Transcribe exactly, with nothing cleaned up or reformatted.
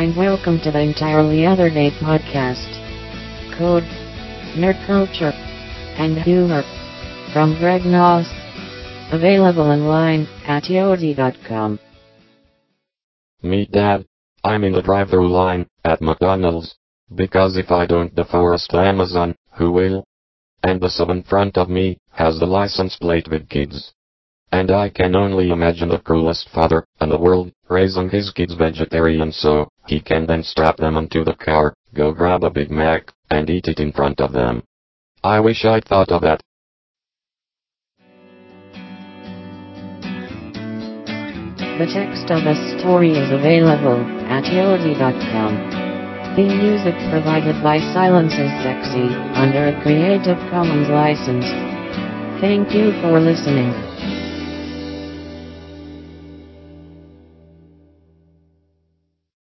and welcome to the Entirely Other Day podcast. Code, nerd culture, and humor from Greg Noss. Available online at yodi dot com. Meet Dad. I'm in the drive-thru line at McDonald's, because if I don't deforest Amazon, who will? And the sub in front of me has the license plate with kids. And I can only imagine the cruelest father in the world raising his kids vegetarian so he can then strap them onto the car, go grab a Big Mac, and eat it in front of them. I wish I'd thought of that. The text of the story is available at yodi dot com. Theme music provided by Silence is Sexy under a Creative Commons license. Thank you for listening.